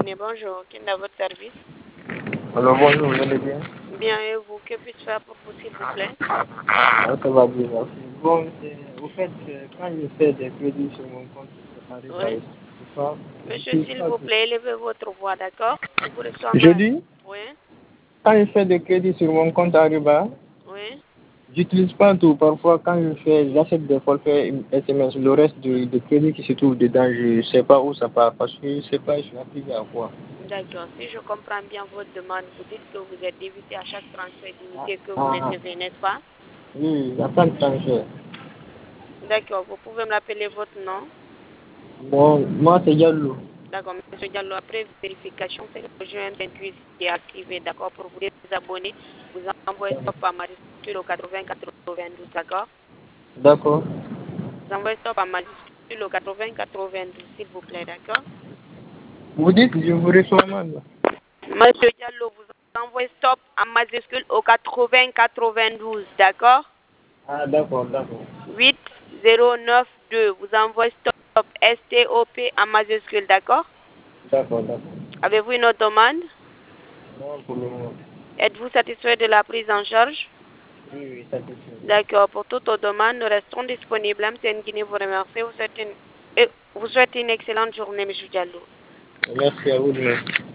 Guinée, bonjour. Qui est à votre service? Alors bonjour, vous allez bien? Bien, et vous? Que puis-je faire pour vous, s'il vous plaît? Ah, ça va bien, merci. Bon, au fait, quand je fais des crédits sur mon compte, ça arrive à Oui. pas. Monsieur, s'il vous plaît, élevez votre voix, d'accord? Je vous reçois Je mal. dis, Oui, quand je fais des crédits sur mon compte Ariba, oui. j'utilise pas tout. Parfois, quand j'achète des forfaits SMS, le reste de crédit qui se trouve dedans, je sais pas où ça part parce que je sais pas, je suis appliqué à quoi. D'accord. Si je comprends bien votre demande, vous dites que vous êtes débité à chaque transfert d'unité que vous Ah, recevez, n'est-ce pas? oui, la fin de transfert. D'accord. Vous pouvez me rappeler votre nom? Bon, moi, c'est Yallo. D'accord, monsieur Diallo, après vérification, c'est le juin 28 qui est activé, d'accord, pour vous désabonner, vous envoyez stop à majuscule au 80 92, d'accord? D'accord. Vous envoyez stop à majuscule au 80 92, s'il vous plaît, d'accord? Vous dites, je vous reçois mal. Monsieur Diallo, vous envoyez stop à majuscule au 80 92, d'accord? Ah, d'accord, d'accord. 8092, vous envoyez stop STOP en majuscule, d'accord? D'accord, d'accord. Avez-vous une autre demande? Non, pour le moment. Êtes-vous satisfait de la prise en charge? Oui, oui, satisfait. D'accord. Pour toute demande, nous restons disponibles. MTN Guinée vous remercie. Vous souhaite une excellente journée, M. Diallo. Merci à vous de même.